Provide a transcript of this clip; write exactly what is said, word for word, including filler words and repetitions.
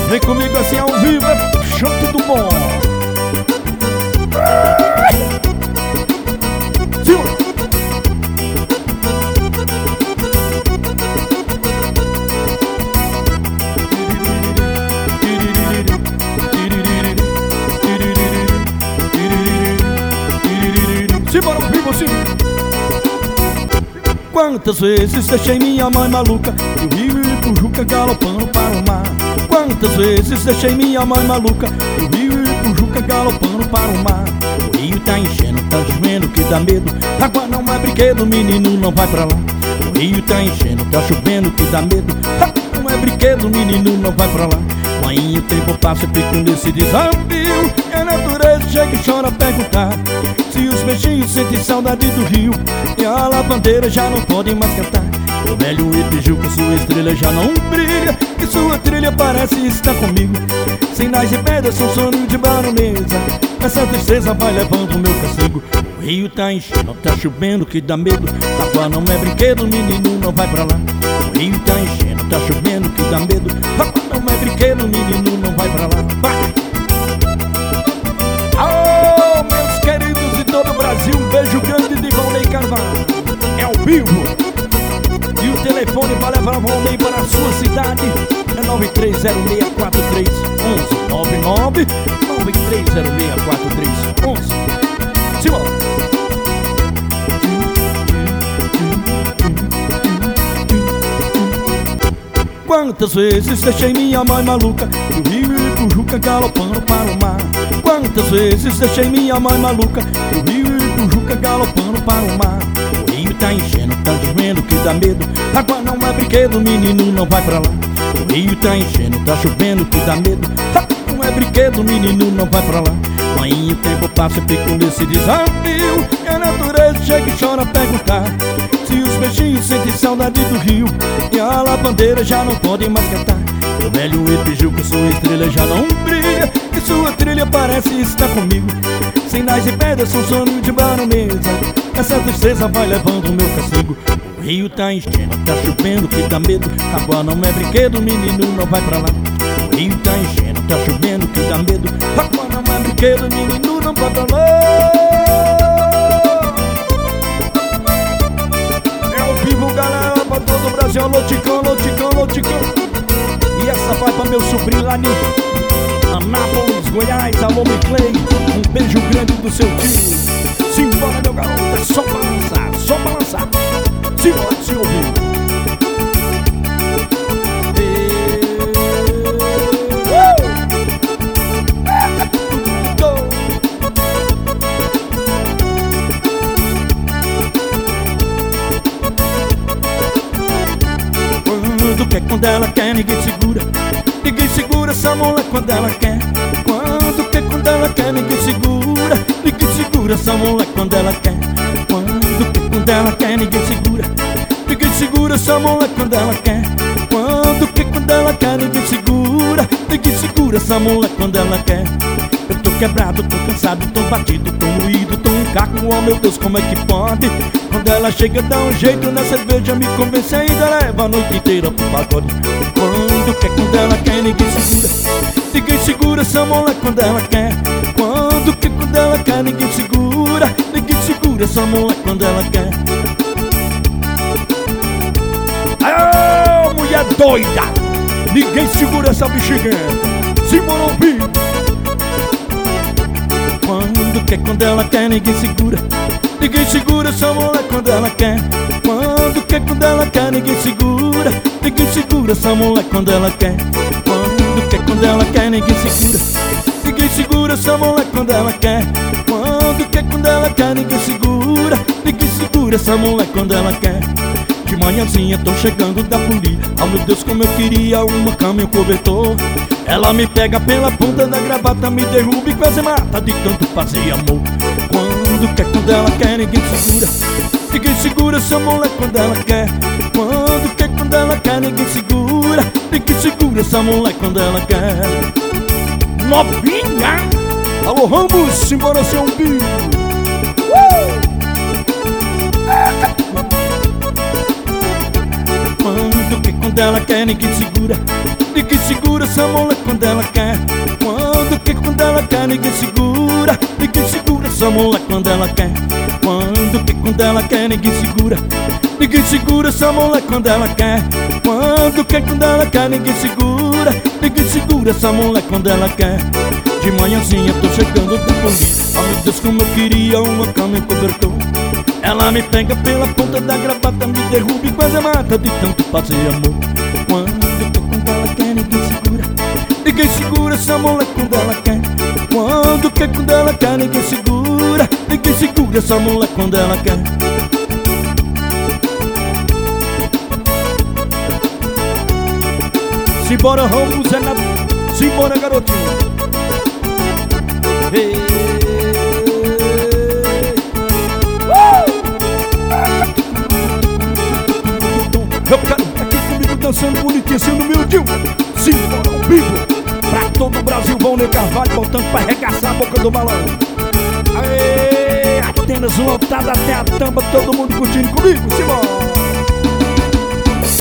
Vem comigo assim ao vivo, é show tudo bom. Sim. Simbora ao vivo assim. Quantas vezes deixei minha mãe maluca do Rio Ipujuca galopando para o mar. Quantas vezes deixei minha mãe maluca do Rio Ipujuca galopando para o mar. O rio tá enchendo, tá chovendo que dá medo. Água não é brinquedo, menino, não vai pra lá. O rio tá enchendo, tá chovendo que dá medo. Água não é brinquedo, menino, não vai pra lá. Mãe, o tempo passa e fico nesse desafio. E a natureza chega e chora a perguntar se os peixinhos sentem saudade do rio e a lavandeira já não podem mais cantar. O velho Ipijuca, sua estrela já não brilha e sua trilha parece estar comigo. Sinais e pedras são sonho de baronesa. Essa tristeza vai levando o meu castigo. O rio tá enchendo, tá chovendo que dá medo. Água não é brinquedo, menino, não vai pra lá. O rio tá enchendo, tá chovendo que dá medo. Água não é brinquedo, menino, não vai pra lá. Vai! Oh, meus queridos de todo o Brasil, um beijo grande de Valnei Carvalho. É ao vivo. E o telefone para levar Valnei para a sua cidade é nove três zero seis quatro três um um nove nove nove três zero seis quatro três um um. Simbora! Quantas vezes deixei minha mãe maluca do Rio Ipujuca galopando para o mar. Quantas vezes deixei minha mãe maluca do Rio Ipujuca galopando para o mar. O rio tá enchendo, tá chovendo que dá medo. Água não é brinquedo, menino, não vai pra lá. O rio tá enchendo, tá chovendo que dá medo. Água não é brinquedo, menino, não vai pra lá. Mãe, o tempo passa e fico nesse desafio. E a natureza chega e chora a perguntar se os peixinhos sentem saudade do rio e a lavandeira já não podem mais cantar. O velho Ipijuca, sua estrela já não brilha e sua trilha parece estar comigo. Sinais e pedras são sonho de baronesa. Essa tristeza vai levando o meu castigo. O rio tá enchendo, tá chovendo que dá medo. Água não é brinquedo, menino, não vai pra lá. O rio tá enchendo, tá chovendo que dá medo. Água não é brinquedo, menino, não vai pra lá. Galera, pra todo o Brasil, alô Ticão, alô Ticão, alô Ticão. E essa vai pra meu sobrinho lá de Anápolis, Goiás, alô Miclay. Um beijo grande do seu tio. Simbora, meu garoto, é só balançar, só balançar. Simbora, se ouvir. Quando ela quer, ninguém segura. Ninguém segura essa mulher quando ela quer. Quando quer, quando ela quer, ninguém segura. Ninguém segura essa mulher quando ela quer. Quando quer, quando ela quer, ninguém segura. Ninguém segura essa mulher quando ela quer. Quando quer, quando ela quer, ninguém segura. Ninguém segura essa mulher quando ela quer. Eu tô quebrado, tô cansado, tô batido, tô moído, tô um caco, oh meu Deus, como é que pode? Quando ela chega dá um jeito na cerveja, me convence ainda, leva a noite inteira pro pagode. Quando quer, quando ela quer, ninguém segura. Ninguém segura essa mulher quando ela quer. Quando quer, quando ela quer, ninguém segura. Ninguém segura essa mulher quando ela quer. Ah, mulher doida! Ninguém segura essa bexiga. Simbora ouvir. Quando quer, quando ela quer, ninguém segura. Ninguém segura essa mulher quando ela quer. Quando quer, quando ela quer, ninguém segura. Ninguém segura essa mulher quando ela quer. Quando quer, quando ela quer, ninguém segura. Ninguém segura essa mulher quando ela quer. Quando quer, quando ela quer, ninguém segura. Ninguém segura essa mulher quando ela quer. De manhãzinha tô chegando da folia. Oh meu Deus, como eu queria uma cama e um cobertor. Ela me pega pela ponta da gravata, me derruba e quase mata de tanto fazer amor. Quando quer, quando ela quer, ninguém segura. Ninguém segura essa mulher quando ela quer. Quando quer, quando ela quer, ninguém segura. Ninguém segura essa mulher quando ela quer. Novinha! Alô Ramos, simbora ser um bicho. uh! Quando quer, quando ela quer, ninguém segura. ninguém segura essa mulher quando ela quer. Quando quer, quando ela quer, ninguém segura. Ninguém segura essa mulher quando ela quer. Quando quer, quando ela quer, ninguém segura. Ninguém segura essa mulher quando ela quer. Quando quer, quando ela quer, ninguém segura. Ninguém segura essa mulher quando ela quer. De manhãzinha tô chegando do pulo. Oh meu Deus, como eu queria uma cama e cobertor. Ela me pega pela ponta da gravata, me derruba e quase mata de tanto fazer amor. Quando quer, quando ela quer, ninguém segura. Ninguém segura essa mulher quando ela quer. Quando quer, quando ela quer, ninguém segura. Ninguém segura essa mulher quando ela quer. Simbora, Ramos, é na... Simbora, garotinho. Hey. Eu quero aqui comigo dançando bonitinho assim no meu tio. Simbora, ao vivo. Pra todo o Brasil, vão no Carvalho, voltando pra arregaçar a boca do balão. Aê, Atenas lotada até a tampa, todo mundo curtindo comigo, simbora.